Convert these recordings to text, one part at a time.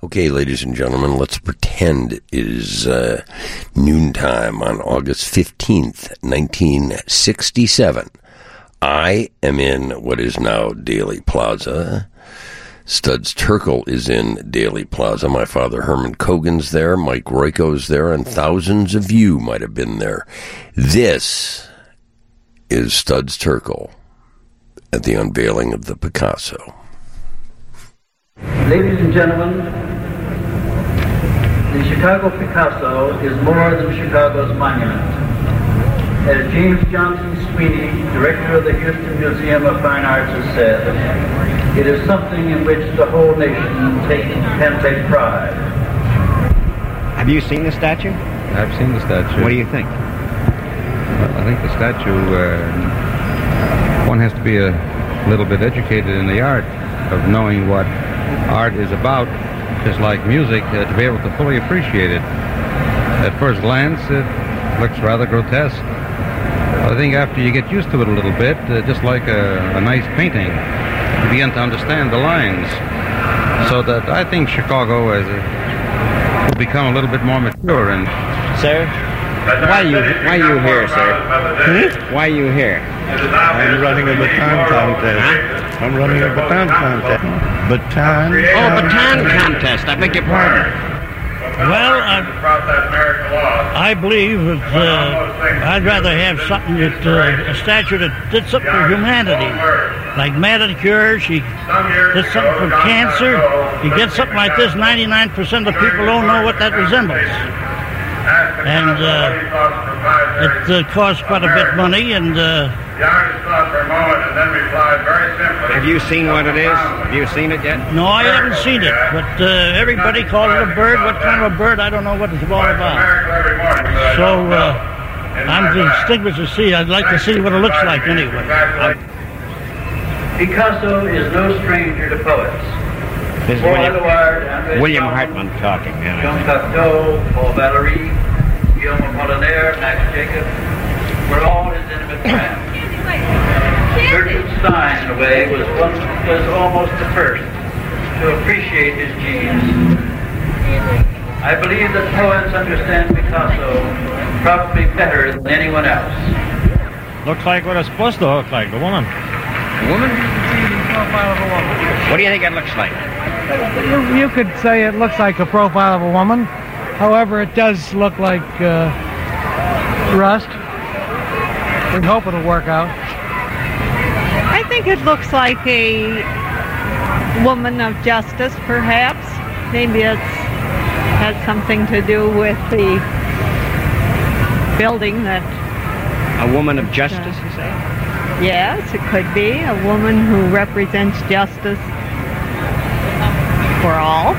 Okay, ladies and gentlemen, let's pretend it is noontime on August 15th, 1967. I am in what is now Daly Plaza. Studs Terkel is in Daly Plaza. My father Herman Kogan's there, Mike Royko's there, and thousands of you might have been there. This is Studs Terkel at the unveiling of the Picasso. Ladies and gentlemen, the Chicago Picasso is more than Chicago's monument. As James Johnson Sweeney, director of the Houston Museum of Fine Arts, has said, it is something in which the whole nation can take pride. Have you seen the statue? I've seen the statue. What do you think? Well, I think the statue, one has to be a little bit educated in the art of knowing what art is about, just like music, to be able to fully appreciate it. At first glance, it looks rather grotesque. I think after you get used to it a little bit, just like a nice painting, you begin to understand the lines. So that I think Chicago will become a little bit more mature. And Sir, why are you here, sir? Why are you here? I'm running a baton contest. I'm running a baton contest. Baton? Oh, baton contest. I beg your pardon. Well, I believe that I'd rather have something a statue that did something for humanity. Like Manicure, she did something for cancer. You get something like this, 99% of people don't know what that resembles. And it costs quite a bit of money, and have you seen what it is? Have you seen it yet? No, I haven't seen it, but everybody calls it a bird. What kind of a bird, I don't know what it's all about. So I'm distinguished to see. I'd like to see what it looks like anyway. Picasso is no stranger to poets. This is William Hartman talking. Jean Cocteau, Paul Valéry, Guillaume Apollinaire, Max Jacob were all his intimate friends. Gertrude Stein, in a way, was almost the first to appreciate his genius. I believe that poets understand Picasso probably better than anyone else. Looks like what it's supposed to look like, a woman. A woman? What do you think it looks like? You could say it looks like a profile of a woman. However, it does look like rust. We hope it'll work out. I think it looks like a woman of justice, perhaps. Maybe it has something to do with the building that... A woman of justice, you say? Yes, it could be. A woman who represents justice for all.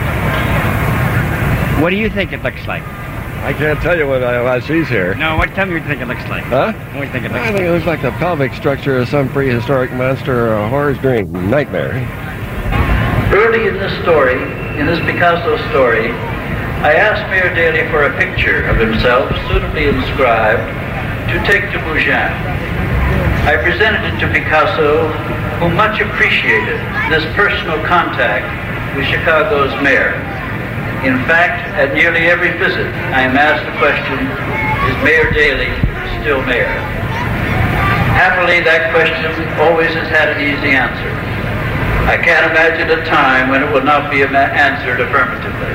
What do you think it looks like? I can't tell you what I sees here. No, tell me what you think it looks like. Huh? What do you think it looks like? I think it looks like the pelvic structure of some prehistoric monster or a horror's dream, nightmare. Early in this story, in this Picasso story, I asked Mayor Daley for a picture of himself suitably inscribed to take to Mougins. I presented it to Picasso, who much appreciated this personal contact with Chicago's mayor. In fact, at nearly every visit, I am asked the question, is Mayor Daley still mayor? Happily, that question always has had an easy answer. I can't imagine a time when it will not be answered affirmatively.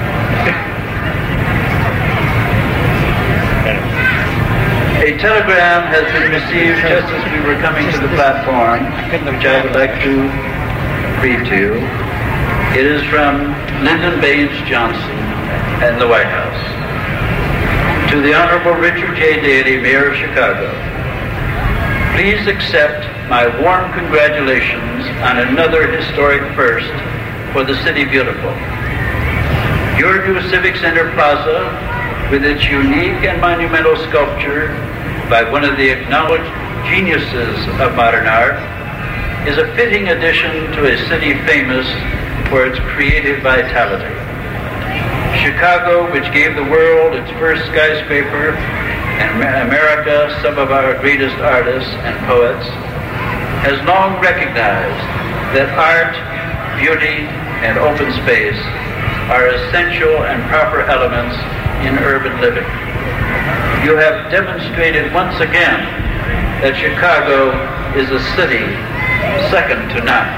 A telegram has been received just as we were coming to the platform, which I would like to read to you. It is from Lyndon Baines Johnson and the White House. To the Honorable Richard J. Daley, Mayor of Chicago, please accept my warm congratulations on another historic first for the City Beautiful. Your new Civic Center Plaza, with its unique and monumental sculpture by one of the acknowledged geniuses of modern art, is a fitting addition to a city famous for its creative vitality. Chicago, which gave the world its first skyscraper, and America some of our greatest artists and poets, has long recognized that art, beauty, and open space are essential and proper elements in urban living. You have demonstrated once again that Chicago is a city second to none.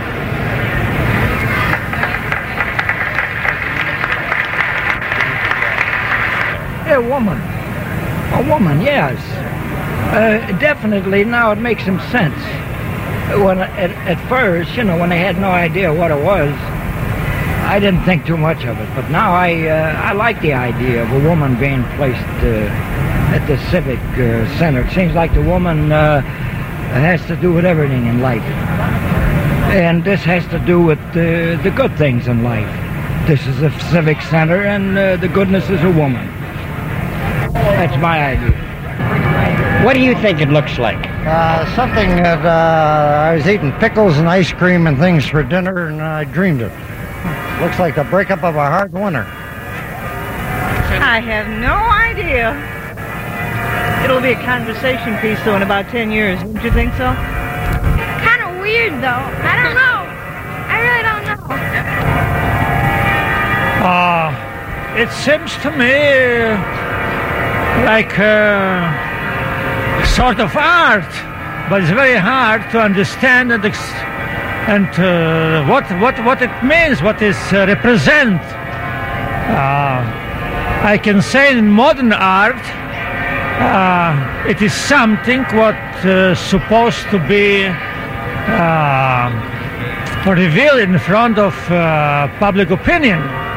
A woman, yes. Definitely, now it makes some sense. When at first, when I had no idea what it was, I didn't think too much of it. But now I like the idea of a woman being placed at the civic center. It seems like the woman has to do with everything in life. And this has to do with the good things in life. This is a civic center, and the goodness is a woman. That's my idea. What do you think it looks like? Something that I was eating pickles and ice cream and things for dinner, and I dreamed it. Looks like the breakup of a hard winter. I have no idea. It'll be a conversation piece, though, in about 10 years. Don't you think so? Kind of weird, though. I don't know. I really don't know. It seems to me like sort of art, but it's very hard to understand and what it means, what it represents. I can say in modern art, it is something what supposed to be revealed in front of public opinion.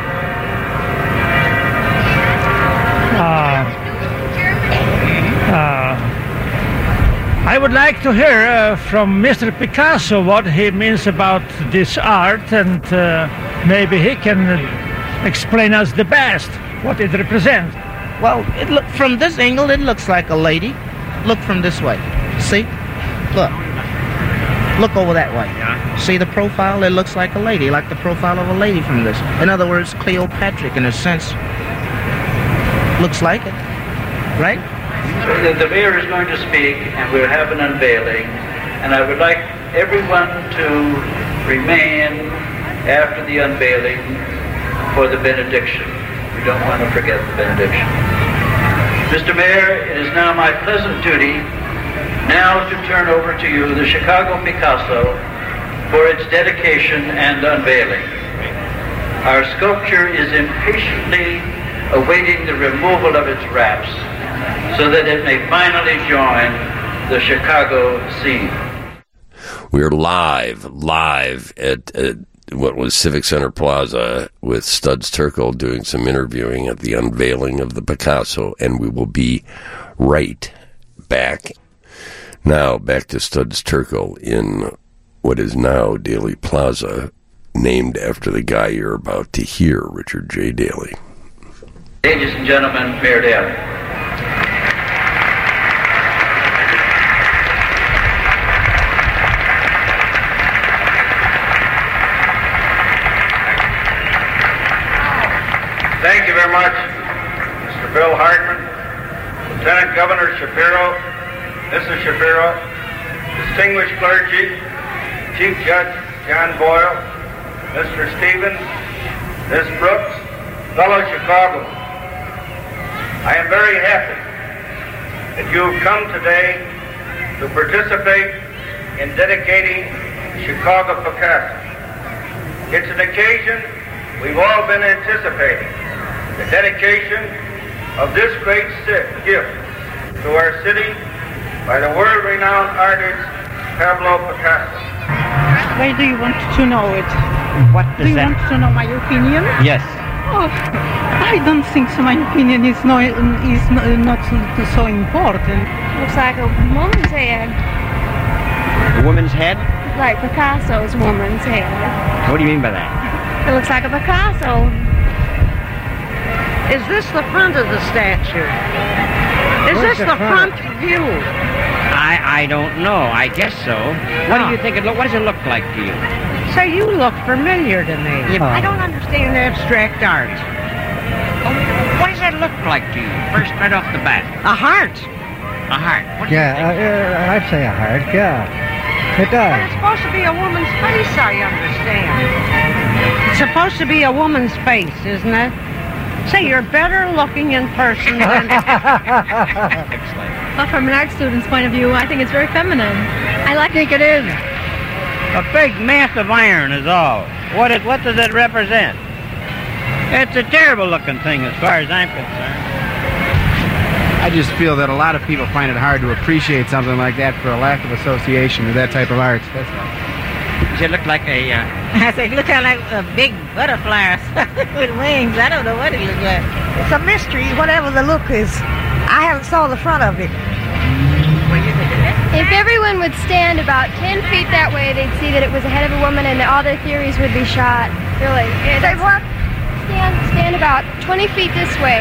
I would like to hear from Mr. Picasso what he means about this art, and maybe he can explain us the best what it represents. Well, from this angle, it looks like a lady. Look from this way. See? Look. Look over that way. See the profile? It looks like a lady, like the profile of a lady from this. In other words, Cleopatra, in a sense, looks like it. Right? The mayor is going to speak, and we'll have an unveiling, and I would like everyone to remain after the unveiling for the benediction. We don't want to forget the benediction. Mr. Mayor, it is now my pleasant duty now to turn over to you the Chicago Picasso for its dedication and unveiling. Our sculpture is impatiently awaiting the removal of its wraps, so that it may finally join the Chicago scene. We're live at what was Civic Center Plaza with Studs Terkel doing some interviewing at the unveiling of the Picasso, and we will be right back. Now, back to Studs Terkel in what is now Daley Plaza, named after the guy you're about to hear, Richard J. Daley. Ladies and gentlemen, Mayor Daley. Thank you very much, Mr. Bill Hartman, Lieutenant Governor Shapiro, Mrs. Shapiro, distinguished clergy, Chief Judge John Boyle, Mr. Stevens, Ms. Brooks, fellow Chicago. I am very happy that you have come today to participate in dedicating Chicago Picasso. It's an occasion we've all been anticipating, the dedication of this great gift to our city by the world-renowned artist Pablo Picasso. Why do you want to know it? What Do you want to know my opinion? Yes. Oh, I don't think so. My opinion is not so important. Looks like a woman's head. A woman's head? Like Picasso's woman's head. What do you mean by that? It looks like a Picasso. Is this the front of the statue? Is this the front view? I don't know. I guess so. What do you think what does it look like to you? Say, you look familiar to me. I don't understand abstract art. What does that look like to you? First, right off the bat. A heart. A heart. What I'd say a heart, yeah. It But does. it's supposed to be a woman's face, I understand. It's supposed to be a woman's face, isn't it? Say, you're better looking in person than... Well, from an art student's point of view, I think it's very feminine. I think it is. A big mass of iron is all. What does it represent? It's a terrible looking thing as far as I'm concerned. I just feel that a lot of people find it hard to appreciate something like that for a lack of association with that type of art. That's all. Does it look like a... I say, look like a big butterfly with wings. I don't know what it looks like. It's a mystery, whatever the look is. I haven't saw the front of it. If everyone would stand about 10 feet that way, they'd see that it was a head of a woman and that all their theories would be shot. Really. Say what? Stand about 20 feet this way.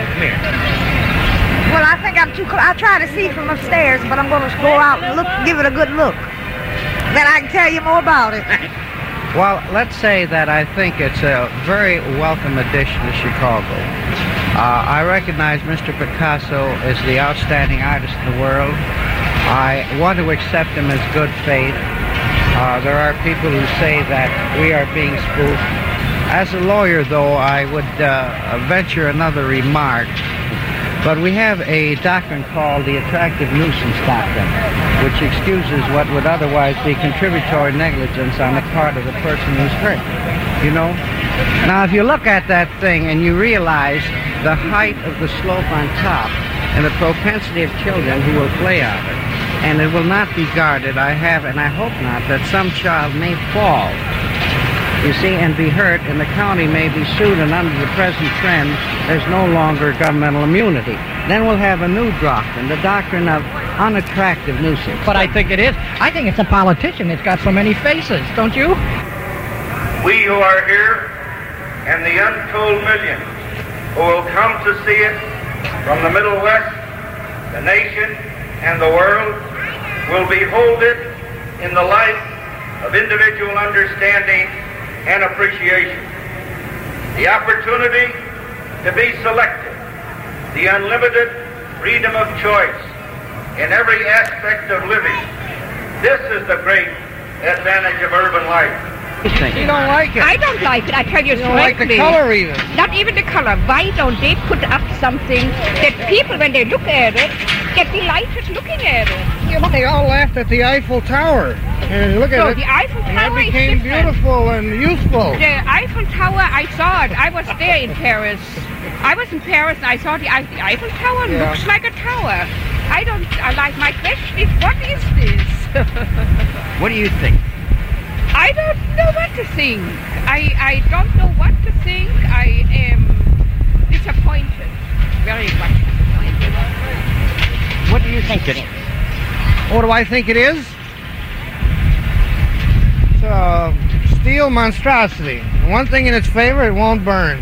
Well, I think I'm too close. I try to see from upstairs, but I'm going to go out and look, give it a good look. Then I can tell you more about it. Well, let's say that I think it's a very welcome addition to Chicago. I recognize Mr. Picasso as the outstanding artist in the world. I want to accept him as good faith. There are people who say that we are being spoofed. As a lawyer, though, I would venture another remark. But we have a doctrine called the attractive nuisance doctrine, which excuses what would otherwise be contributory negligence on the part of the person who's hurt. You know? Now, if you look at that thing and you realize the height of the slope on top and the propensity of children who will play on it, and it will not be guarded, I have, and I hope not, that some child may fall, you see, and be hurt, and the county may be sued, and under the present trend, there's no longer governmental immunity. Then we'll have a new doctrine, the doctrine of unattractive nuisance. But I think it is. I think it's a politician. It's got so many faces, don't you? We who are here and the untold millions who will come to see it from the Middle West, the nation, and the world will behold it in the light of individual understanding and appreciation. The opportunity to be selected, the unlimited freedom of choice in every aspect of living. This is the great advantage of urban life. You don't like it? I don't like it, I tell you You don't like the frankly. color either. Not even the color. Why don't they put up something that people, when they look at it, get delighted looking at it? They all laughed at the Eiffel Tower. And look at No, it. the Eiffel and Tower that is became different. beautiful and useful. The Eiffel Tower, I saw it. I was there in Paris. I was in Paris and I saw the Eiffel Tower. Yeah. Looks like a tower. My question is, what is this? What do you think? I don't know what to think. I don't know what to think. I am disappointed. Very much disappointed. What do you think it is? What do I think it is? It's a steel monstrosity. One thing in its favor, it won't burn.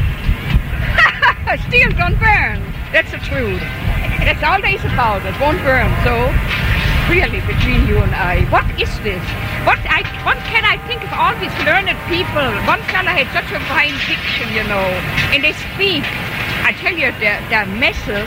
Steel don't burn. That's the truth. That's all there is about it. Won't burn. So, really, between you and I, what is this? What can I think of all these learned people? One fellow had such a fine diction, you know, and they speak. I tell you, they're messes.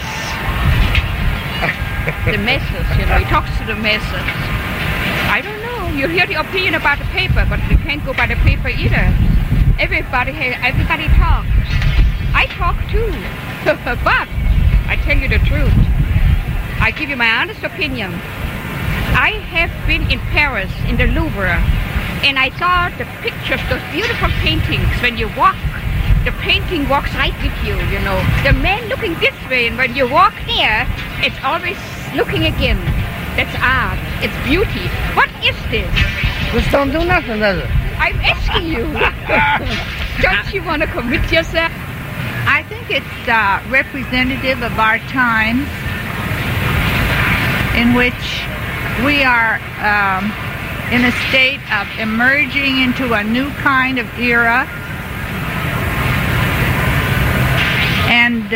The messes, you know, he talks to the messes. I don't know. You hear the opinion about the paper, but we can't go by the paper either. Everybody talks. I talk too. But I tell you the truth. I give you my honest opinion. I have been in Paris, in the Louvre, and I saw the pictures, those beautiful paintings. When you walk, the painting walks right with you, you know. The man looking this way, and when you walk there, it's always looking again. That's art. It's beauty. What is this? This don't do nothing, does it? I'm asking you. Don't you want to commit yourself? I think it's representative of our times, in which we are in a state of emerging into a new kind of era, and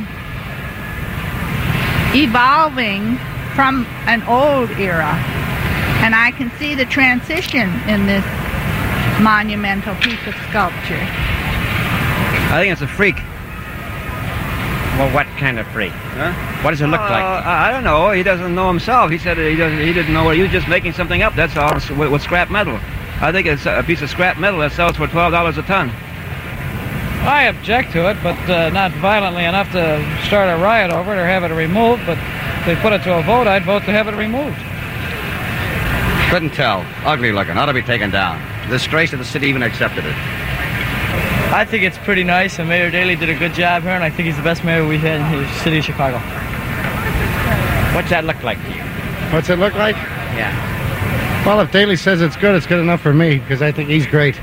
evolving from an old era. And I can see the transition in this monumental piece of sculpture. I think it's a freak. Well, what kind of freak? Huh? What does it look like? I don't know. He doesn't know himself. He said he didn't know what he was just making something up. That's all with scrap metal. I think it's a piece of scrap metal that sells for $12 a ton. I object to it, but not violently enough to start a riot over it or have it removed. But if they put it to a vote, I'd vote to have it removed. Couldn't tell. Ugly looking. Ought to be taken down. Disgrace to the city even accepted it. I think it's pretty nice, and Mayor Daley did a good job here, and I think he's the best mayor we've had in the city of Chicago. What's that look like to you? What's it look like? Yeah. Well, if Daley says it's good enough for me, because I think he's great.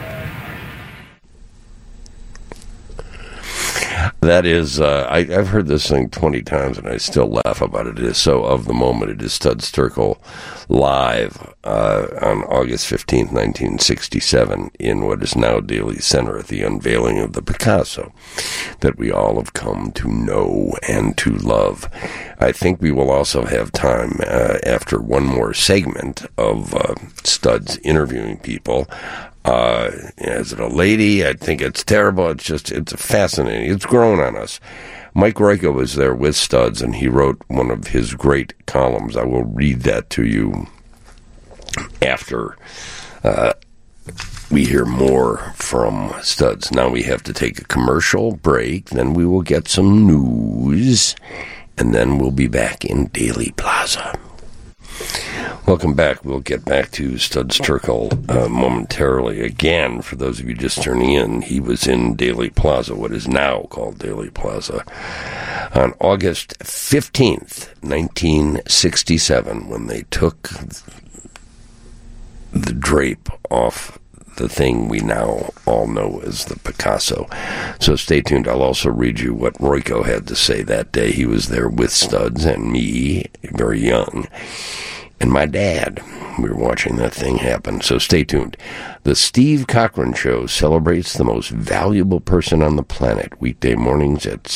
That is, I've heard this thing 20 times and I still laugh about it. It is so of the moment. It is Studs Terkel live on August 15th, 1967 in what is now Daley Center at the unveiling of the Picasso that we all have come to know and to love. I think we will also have time after one more segment of Studs interviewing people. Is it a lady? I think it's terrible. It's fascinating. It's grown on us. Mike Royko was there with Studs, and he wrote one of his great columns. I will read that to you after we hear more from Studs. Now we have to take a commercial break, then we will get some news, and then we'll be back in Daley Plaza. Welcome back. We'll get back to Studs Terkel momentarily. Again, for those of you just turning in, he was in Daley Plaza, what is now called Daley Plaza, on August 15th, 1967, when they took the drape off the thing we now all know as the Picasso. So stay tuned. I'll also read you what Royko had to say that day. He was there with Studs and me, very young, and my dad. We were watching that thing happen. So stay tuned. The Steve Cochran Show celebrates the most valuable person on the planet, weekday mornings at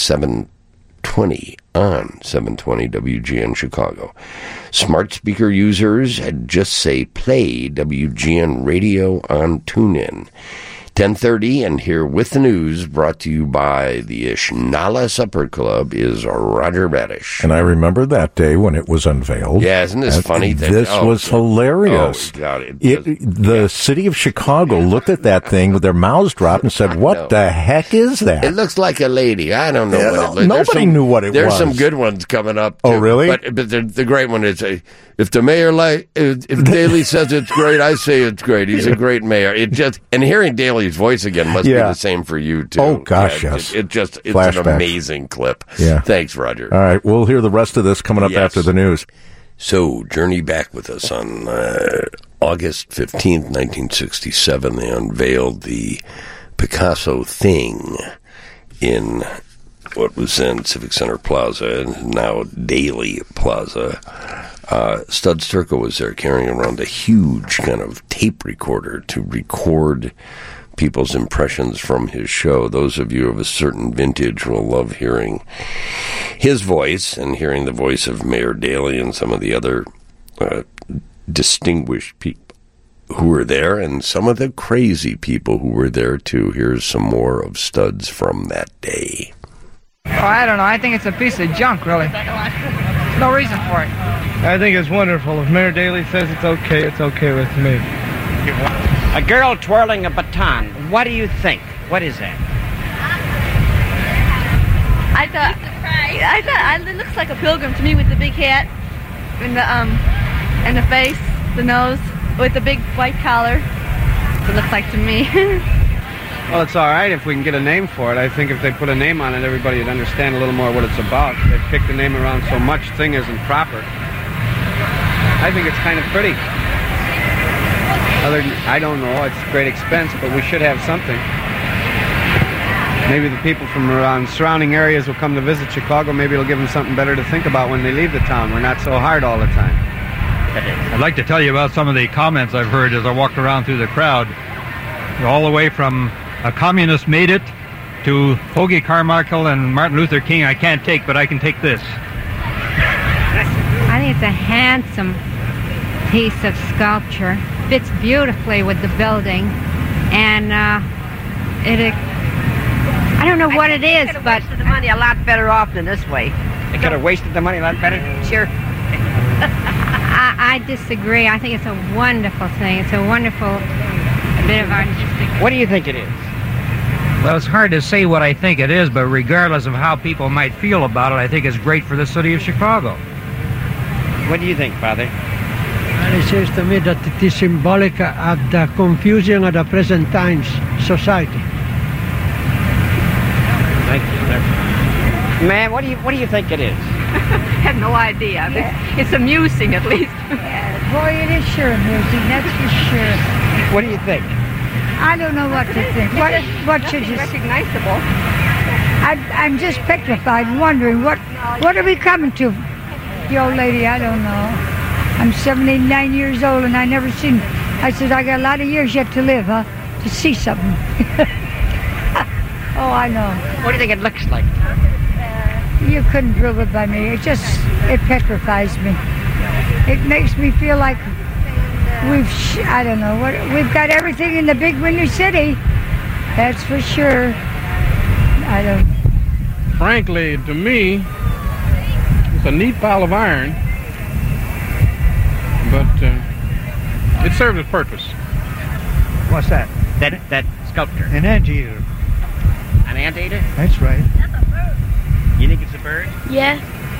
7:20 on 720 WGN Chicago. Smart speaker users just say play WGN Radio on TuneIn. 10:30, and here with the news, brought to you by the Ishnala Supper Club, is Roger Badish. And I remember that day when it was unveiled. Yeah, isn't this funny? This was hilarious. Oh, God. The city of Chicago looked at that thing with their mouths dropped and said, what the heck is that? It looks like a lady. I don't know what it looks like. Nobody knew what it was. There's some good ones coming up, too. Oh, really? But the great one is, if the mayor, if Daley says it's great, I say it's great. He's a great mayor. And hearing Daley's voice again must be the same for you, too. Oh, gosh, yes. It's Flashback. an amazing clip. Yeah. Thanks, Roger. All right, we'll hear the rest of this coming up after the news. So, journey back with us on August 15th, 1967. They unveiled the Picasso thing in what was then Civic Center Plaza and now Daley Plaza. Studs Terkel was there carrying around a huge kind of tape recorder to record people's impressions from his show. Those of you of a certain vintage will love hearing his voice and hearing the voice of Mayor Daley and some of the other distinguished people who were there, and some of the crazy people who were there too. Here's some more of Studs from that day. Oh, I don't know. I think it's a piece of junk, really. No reason for it. I think it's wonderful. If Mayor Daley says it's okay with me. A girl twirling a baton. What do you think? What is that? I thought it looks like a pilgrim to me with the big hat and the face, the nose, with the big white collar. It looks like to me. Well, it's all right if we can get a name for it. I think if they put a name on it, everybody would understand a little more what it's about. They've picked the name around so much, thing isn't proper. I think it's kind of pretty. I don't know, it's great expense, but we should have something. Maybe the people from around surrounding areas will come to visit Chicago. Maybe it'll give them something better to think about when they leave the town. We're not so hard all the time. I'd like to tell you about some of the comments I've heard as I walked around through the crowd. All the way from a communist made it to Hoagie Carmichael and Martin Luther King. I can't take, but I can take this. I think it's a handsome piece of sculpture. Fits beautifully with the building, and I don't know what it is, but the money a lot better off than this way. They could have wasted the money a lot better. Sure. I disagree. I think it's a wonderful thing. It's a wonderful bit of artistic. What do you think it is? Well, it's hard to say what I think it is, but regardless of how people might feel about it, I think it's great for the city of Chicago. What do you think, Father? And it seems to me that it is symbolic of the confusion of the present times society. Thank you, sir. Man, what do you think it is? I have no idea. It's amusing, at least. Boy, it is sure amusing, that's for sure. What do you think? I don't know what to think. What should you say? Recognizable. I'm just petrified, wondering what are we coming to? The old lady, I don't know. I'm 79 years old and I never seen. I said I got a lot of years yet to live, huh? To see something. Oh, I know. What do you think it looks like? You couldn't prove it by me. It petrifies me. It makes me feel like I don't know, we've got everything in the big windy city. That's for sure. I don't. Frankly, to me, it's a neat pile of iron, but it serves its purpose. What's that? That sculpture. An anteater. An anteater? That's right. You think it's a bird? Yeah.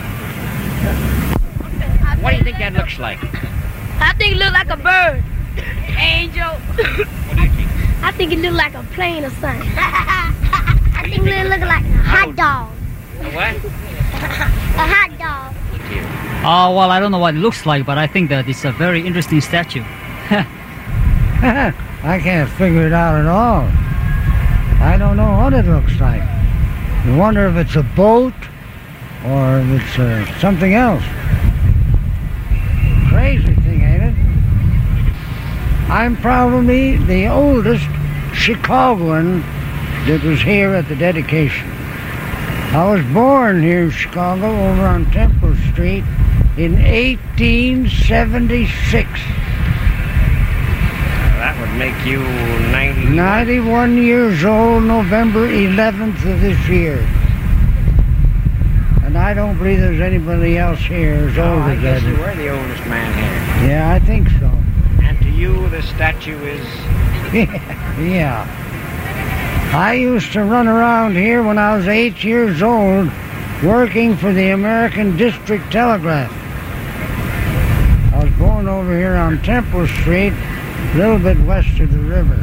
What do you think that looks like? I think it looks like a bird. Angel. What do you think? I think it looks like a plane or something. I think it looks like a hot dog. A what? A hot dog. Well, I don't know what it looks like, but I think that it's a very interesting statue. I can't figure it out at all. I don't know what it looks like. I wonder if it's a boat or if it's something else. Crazy thing, ain't it? I'm probably the oldest Chicagoan that was here at the dedication. I was born here in Chicago over on Temple Street in 1876. That would make you 91 years old, November 11th of this year. And I don't believe there's anybody else here as old I as guess that. you were the oldest man here. Yeah, I think so. And to you, the statue is... Yeah. I used to run around here when I was 8 years old working for the American District Telegraph. I was born over here on Temple Street, a little bit west of the river.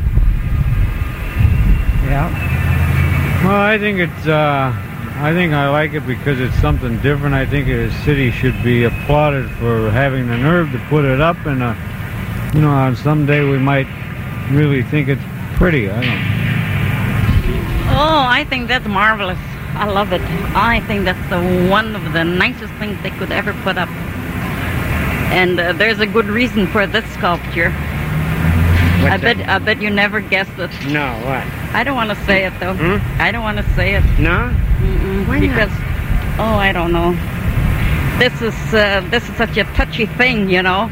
Yeah. Well, I think it's, I think I like it because it's something different. I think the city should be applauded for having the nerve to put it up, and, you know, on someday we might really think it's pretty. I don't know. Oh, I think that's marvelous. I love it. I think that's one of the nicest things they could ever put up. And there's a good reason for this sculpture. I bet you never guessed it. No, what? I don't want to say it though. I don't want to say it. No? Why because, not? I don't know. This is such a touchy thing, you know.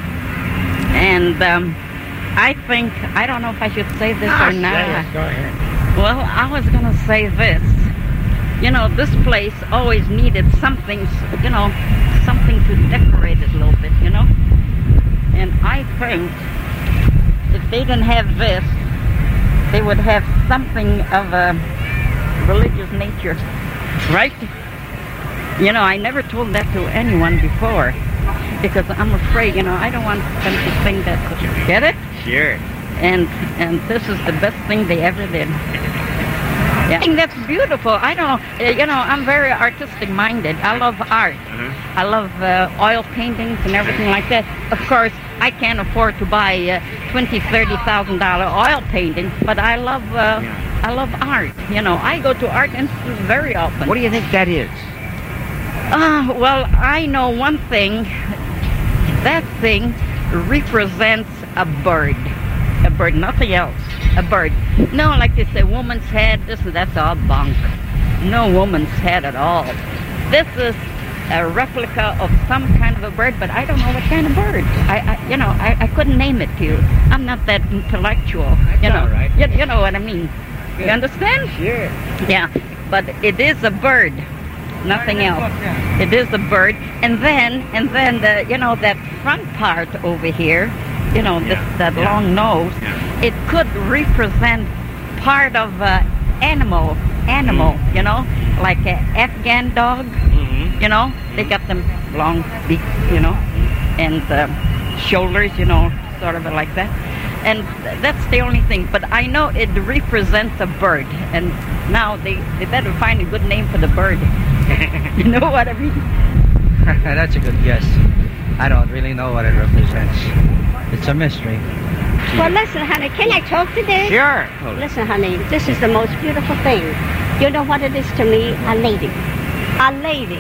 And I think, I don't know if I should say this or not. Go ahead. Well, I was going to say this. You know, this place always needed something, you know, something to decorate it a little bit, you know. And I think if they didn't have this, they would have something of a religious nature, right? You know, I never told that to anyone before because I'm afraid, you know, I don't want them to think that. Get it? Sure. And this is the best thing they ever did. Yeah. I think that's beautiful. I don't know. You know, I'm very artistic minded. I love art. I love oil paintings and everything like that. Of course, I can't afford to buy $20,000-$30,000 oil painting, but I love art. You know, I go to art institutes very often. What do you think that is? Well, I know one thing. That thing represents a bird. A bird, nothing else. A bird. No, like they say, woman's head, that's all bunk. No woman's head at all. This is a replica of some kind of a bird, but I don't know what kind of bird. I couldn't name it to you. I'm not that intellectual. That's all right. You know what I mean. Good. You understand? Sure. Yeah, but it is a bird. Nothing else. It is a bird. And then the, you know, that front part over here, you know, that long nose, it could represent part of animal, you know, like an Afghan dog, you know. They got them long beaks, you know, and shoulders, you know, sort of like that. And that's the only thing. But I know it represents a bird, and now they better find a good name for the bird. You know what I mean? That's a good guess. I don't really know what it represents. It's a mystery. Well, listen, honey, can I talk to this? Sure. Listen, honey, this is the most beautiful thing. You know what it is to me? A lady. A lady.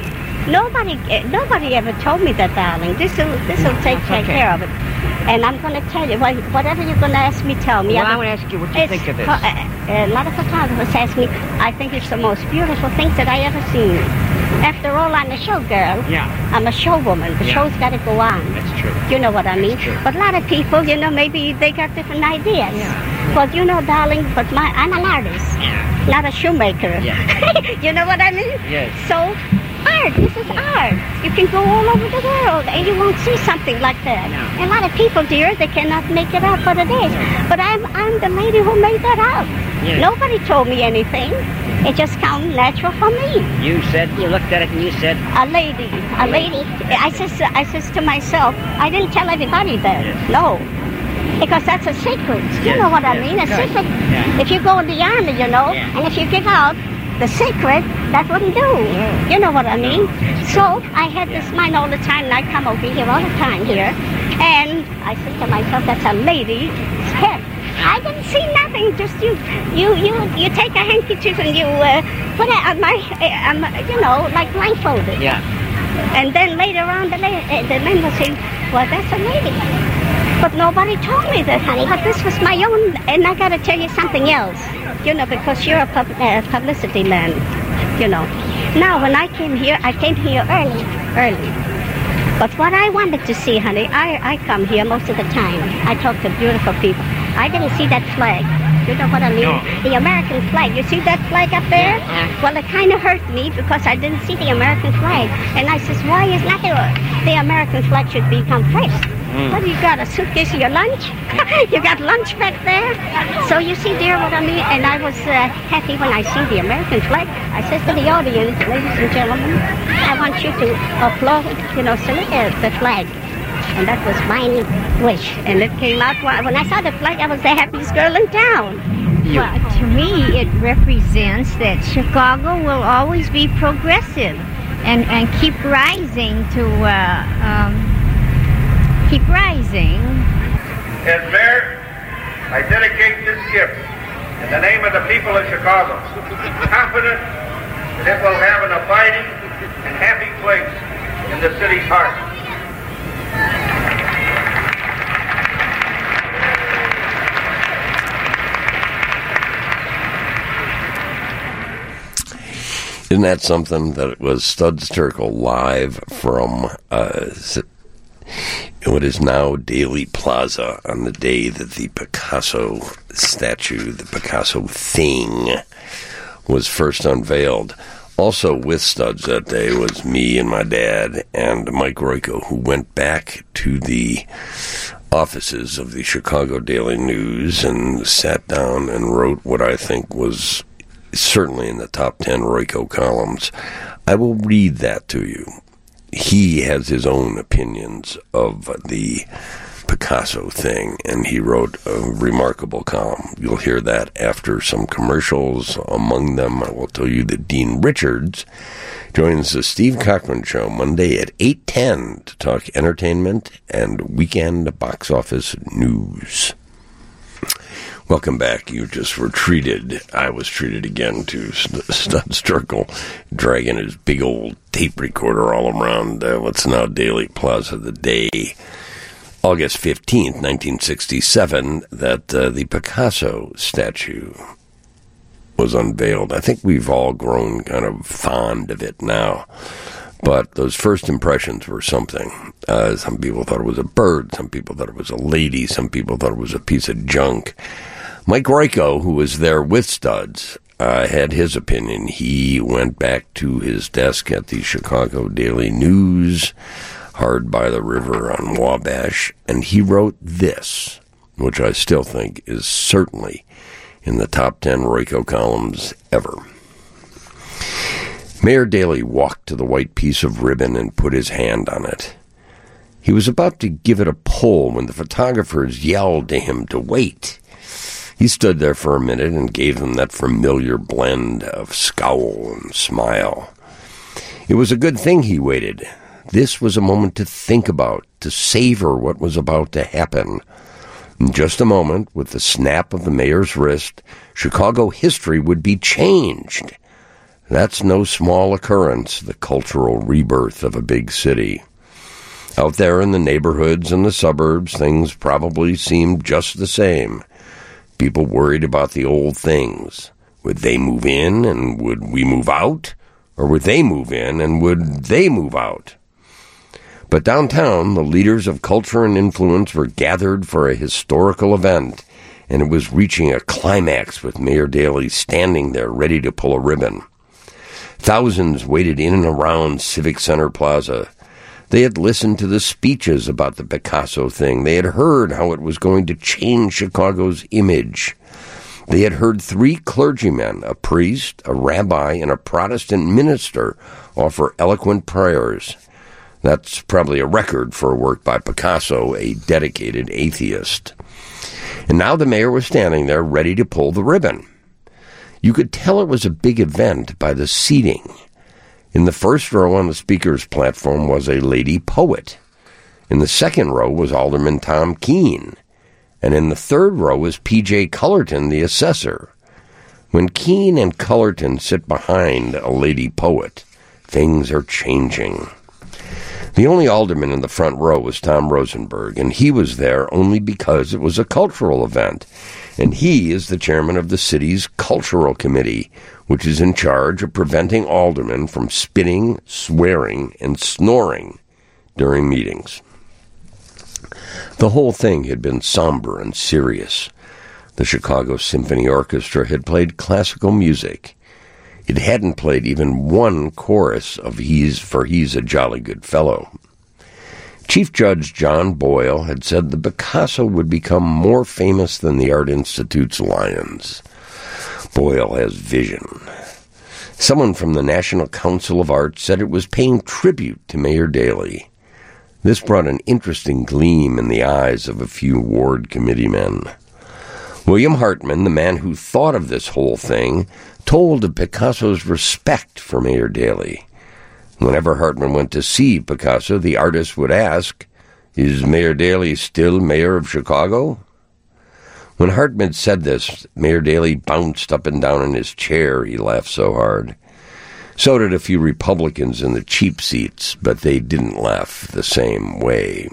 Nobody ever told me that, darling. This'll take care of it. And I'm going to tell you, whatever you're going to ask me, tell me. Well, I want to ask you what you think of this. A lot of photographers ask me, I think it's the most beautiful things that I ever seen. After all, I'm a showgirl. Yeah. I'm a showwoman. The show's got to go on. That's true. You know what I mean? But a lot of people, you know, maybe they got different ideas. Yeah. But you know, darling, I'm an artist, not a shoemaker. Yeah. You know what I mean? Yes. So, art. This is art. You can go all over the world and you won't see something like that. No. A lot of people, dear, they cannot make it out what it is. But I'm the lady who made that out. Yes. Nobody told me anything. It just came natural for me. You looked at it and you said, a lady. I says to myself, I didn't tell everybody that. Yes. No. Because that's a secret. You know what I mean? A secret. Yeah. If you go in the army, you know, and if you give out the secret, that wouldn't do. You know what I mean? So I had this mind all the time, and I come over here all the time here, and I think to myself, that's a lady's head. I didn't see nothing. Just you take a handkerchief and you put it on my, you know, like blindfolded. Yeah. And then later on, the men will say, well, that's a lady. But nobody told me that, honey. But this was my own, and I got to tell you something else. You know, because you're a publicity man, you know. Now, when I came here early. But what I wanted to see, honey, I come here most of the time. I talk to beautiful people. I didn't see that flag. You know what I mean? No. The American flag. You see that flag up there? Yeah. Well, it kind of hurt me because I didn't see the American flag. And I says, why is not the American flag should become first? What, you got a suitcase of your lunch? You got lunch back there? So you see, dear, what I mean? And I was happy when I see the American flag. I says to the audience, ladies and gentlemen, I want you to applaud, you know, salute the flag. And that was my wish. And it came out, when I saw the flag, I was the happiest girl in town. Well, to me, it represents that Chicago will always be progressive and keep rising to... keep rising. As mayor, I dedicate this gift in the name of the people of Chicago, confident that it will have an abiding and happy place in the city's heart. Isn't that something that it was Studs Terkel live from what is now Daley Plaza on the day that the Picasso statue, the Picasso thing, was first unveiled. Also with Studs that day was me and my dad and Mike Royko, who went back to the offices of the Chicago Daily News and sat down and wrote what I think was certainly in the top 10 Royko columns. I will read that to you. He has his own opinions of the Picasso thing, and he wrote a remarkable column. You'll hear that after some commercials. Among them, I will tell you that Dean Richards joins the Steve Cochran Show Monday at 8:10 to talk entertainment and weekend box office news. Welcome back. You just were treated. I was treated again to Studs Terkel dragging his big old tape recorder all around what's now Daley Plaza the day, August 15th, 1967, that the Picasso statue was unveiled. I think we've all grown kind of fond of it now. But those first impressions were something. Some people thought it was a bird. Some people thought it was a lady. Some people thought it was a piece of junk. Mike Royko, who was there with Studs, had his opinion. He went back to his desk at the Chicago Daily News, hard by the river on Wabash, and he wrote this, which I still think is certainly in the top 10 Royco columns ever. Mayor Daley walked to the white piece of ribbon and put his hand on it. He was about to give it a pull when the photographers yelled to him to wait. He stood there for a minute and gave them that familiar blend of scowl and smile. It was a good thing he waited. This was a moment to think about, to savor what was about to happen. In just a moment, with the snap of the mayor's wrist, Chicago history would be changed. That's no small occurrence, the cultural rebirth of a big city. Out there in the neighborhoods and the suburbs, things probably seemed just the same. People worried about the old things. Would they move in and would we move out? Or would they move in and would they move out? But downtown, the leaders of culture and influence were gathered for a historical event, and it was reaching a climax with Mayor Daley standing there ready to pull a ribbon. Thousands waited in and around Civic Center Plaza. They had listened to the speeches about the Picasso thing. They had heard how it was going to change Chicago's image. They had heard 3 clergymen, a priest, a rabbi, and a Protestant minister, offer eloquent prayers. That's probably a record for a work by Picasso, a dedicated atheist. And now the mayor was standing there ready to pull the ribbon. You could tell it was a big event by the seating. In the first row on the speaker's platform was a lady poet. In the second row was Alderman Tom Keene. And in the third row was P.J. Cullerton, the assessor. When Keene and Cullerton sit behind a lady poet, things are changing. The only alderman in the front row was Tom Rosenberg, and he was there only because it was a cultural event. And he is the chairman of the city's cultural committee, which is in charge of preventing aldermen from spitting, swearing, and snoring during meetings. The whole thing had been somber and serious. The Chicago Symphony Orchestra had played classical music. It hadn't played even one chorus of He's a Jolly Good Fellow. Chief Judge John Boyle had said that Picasso would become more famous than the Art Institute's lions. Boyle has vision. Someone from the National Council of Arts said it was paying tribute to Mayor Daley. This brought an interesting gleam in the eyes of a few ward committeemen. William Hartman, the man who thought of this whole thing, told of Picasso's respect for Mayor Daley. Whenever Hartman went to see Picasso, the artist would ask, "Is Mayor Daley still mayor of Chicago?" When Hartman said this, Mayor Daley bounced up and down in his chair. He laughed so hard. So did a few Republicans in the cheap seats, but they didn't laugh the same way.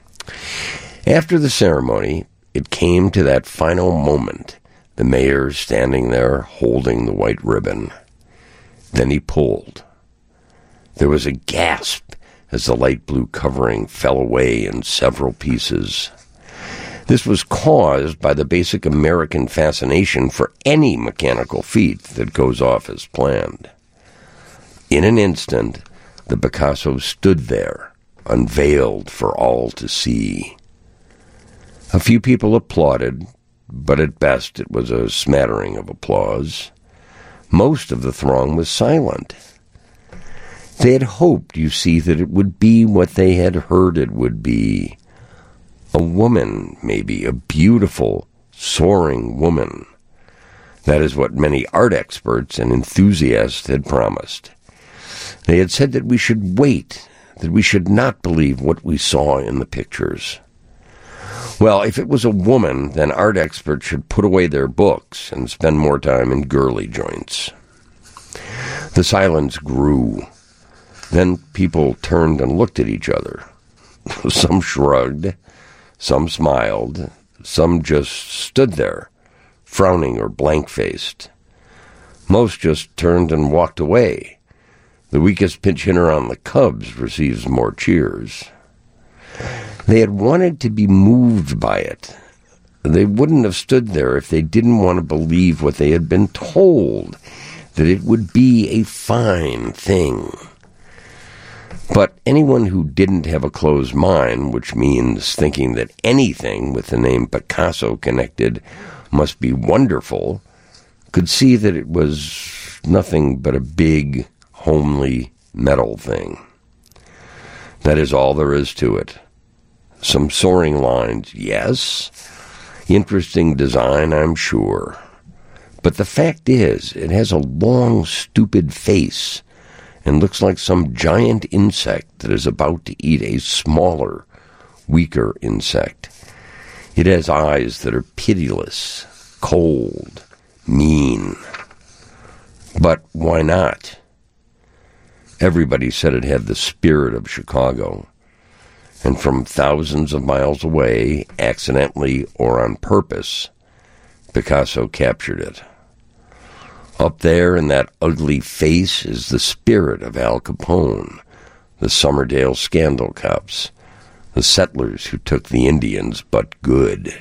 After the ceremony, it came to that final moment, the mayor standing there holding the white ribbon. Then he pulled. There was a gasp as the light blue covering fell away in several pieces. This was caused by the basic American fascination for any mechanical feat that goes off as planned. In an instant, the Picasso stood there, unveiled for all to see. A few people applauded, but at best it was a smattering of applause. Most of the throng was silent. They had hoped, you see, that it would be what they had heard it would be. A woman, maybe, a beautiful, soaring woman. That is what many art experts and enthusiasts had promised. They had said that we should wait, that we should not believe what we saw in the pictures. Well, if it was a woman, then art experts should put away their books and spend more time in girly joints. The silence grew. Then people turned and looked at each other. Some shrugged, some smiled, some just stood there, frowning or blank-faced. Most just turned and walked away. The weakest pinch hitter on the Cubs receives more cheers. They had wanted to be moved by it. They wouldn't have stood there if they didn't want to believe what they had been told, that it would be a fine thing. But anyone who didn't have a closed mind, which means thinking that anything with the name Picasso connected must be wonderful, could see that it was nothing but a big, homely metal thing. That is all there is to it. Some soaring lines, yes. Interesting design, I'm sure. But the fact is, it has a long, stupid face and looks like some giant insect that is about to eat a smaller, weaker insect. It has eyes that are pitiless, cold, mean. But why not? Everybody said it had the spirit of Chicago. And from thousands of miles away, accidentally or on purpose, Picasso captured it. Up there in that ugly face is the spirit of Al Capone, the Summerdale scandal cops, the settlers who took the Indians but good.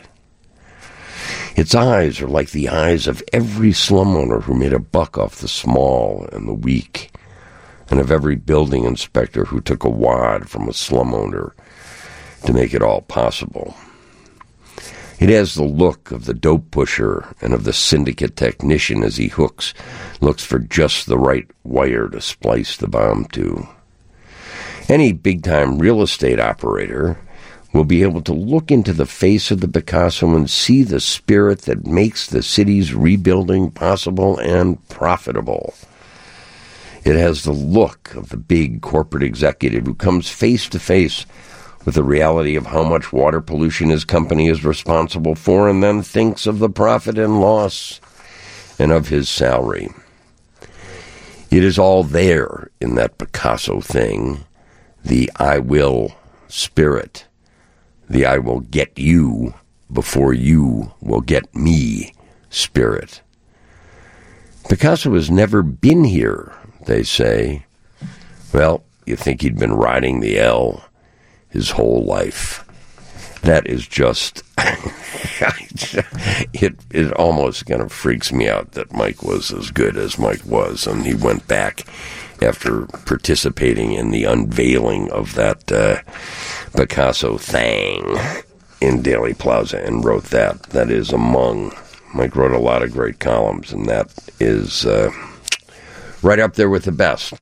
Its eyes are like the eyes of every slum owner who made a buck off the small and the weak, and of every building inspector who took a wad from a slum owner to make it all possible. It has the look of the dope pusher and of the syndicate technician as he looks for just the right wire to splice the bomb to. Any big-time real estate operator will be able to look into the face of the Picasso and see the spirit that makes the city's rebuilding possible and profitable. It has the look of the big corporate executive who comes face to face with the reality of how much water pollution his company is responsible for, and then thinks of the profit and loss and of his salary. It is all there in that Picasso thing, the I will spirit, the I will get you before you will get me spirit. Picasso has never been here, they say. Well, you think he'd been riding the L his whole life. That is just, it almost kind of freaks me out that Mike was as good as Mike was, and he went back after participating in the unveiling of that Picasso thing in Daily Plaza and wrote that. That is among, Mike wrote a lot of great columns, and that is right up there with the best.